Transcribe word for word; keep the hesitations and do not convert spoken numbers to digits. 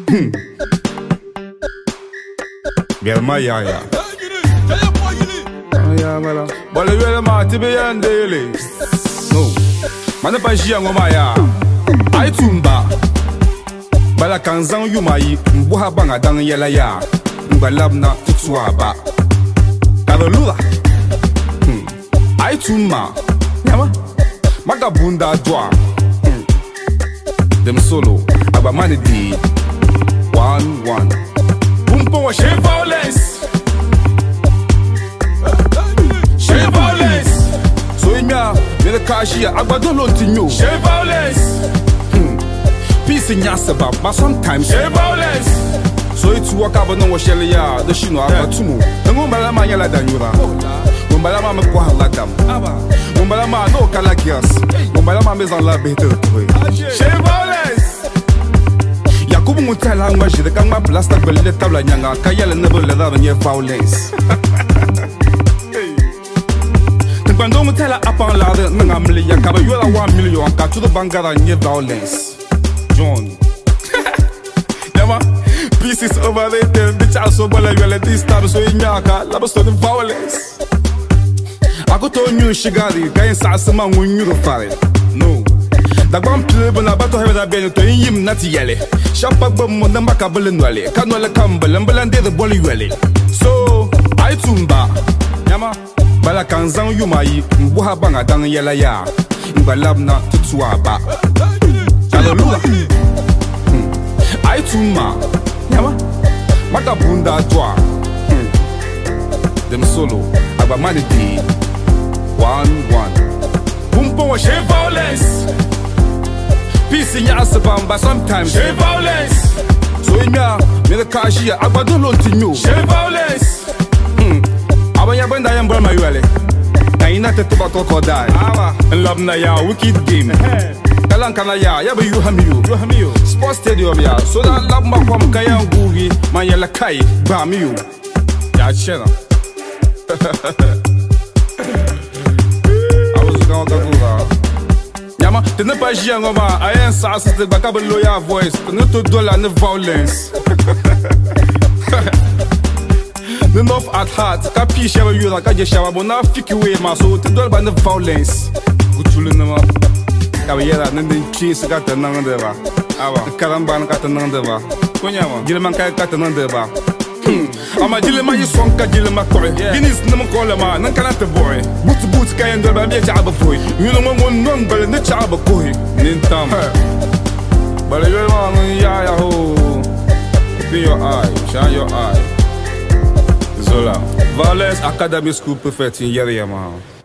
Biar maya ya. Ya mala. Bole wele ma tibe yandele. No. Mana pa jia ngoma ya. Ai tumba. Bala kanzan yumayi mbuha banga dang yela ya. Mbalabna tutswaba. Kadolula. Hmm. Ai tumma. Yama. Magabunda dwa. Hmm. Dem solo. Aba mani di. One one. Bumpo she violence. She violence. So imya mele kashia agbado lontinyo. She violence. Hmm. Peace in yasaba, but sometimes she violence. So it's work up no shell ya the shino abatumu. Ngumbala ma yala danyura. Ngumbala ma mekwa ladam. Ngumbala ma no kala gias. Ngumbala ma maison la bete. She violence. Yakubu mutala ngwaji de kama plastic belle tabla nyanga kayala nebo le da nye violence. Quando mutala upon la de ngamli yakaba yola one million ka to the bangara nye violence. John. Yama, peace is overrated. Bitch, I so well you let this time so in yaka, love so the violence. I go to new shigari, guy sasama when you fire. No. The one play when I battle have that been to him not yelly. Shop up on the macabelin valley, canola campbell and belande the bolly valley. So I tumba. Yama, Bala kanzan yumayi, mbuha banga dang yela ya. Mbalabna tutswaba. Hallelujah. I tumma. Yama. Magabunda dwa. Dem solo. Aba mani di. One one. Bumpo she violence. Peace in yasabam, but sometimes she violence. So imya mele kashia agbado lontinyo. She violence. Hmm. Aba yabenda yambra mayuale. Na ina tetuba crocodile. And love na ya wicked game. Kalankana ya yabe you hamiyo. You hamiyo. Sports stadium ya. So that love ma kwam kaya ngugi ma yela kai ba miyo. Ya chena. I was going to go. Yama, te ne pas jia ngoma. Ayen sa asiste bakabel loya voice. Te ne to dola ne violence. The north at heart. Kapi shawa yura kaje shawa bona fiki we ma so te dola ba ne violence. Kuchulu nama. Kawiyera nende chis kata nangdeba. Awa. Karamba kata nangdeba. Konyama. Jilman kaya kata nangdeba. Ama jilma yisonka jilma kore. Guinness nama kola ma nan kanata boy. Boot boot kaya ndeba biya chaba foy. Yuno mo mo non bale ne chaba koy. Nintam. Bale yo ma ya ya ho. Open your eye, shine your eye. Zola. Violence Academy School Perfect in Yeri Yamaha.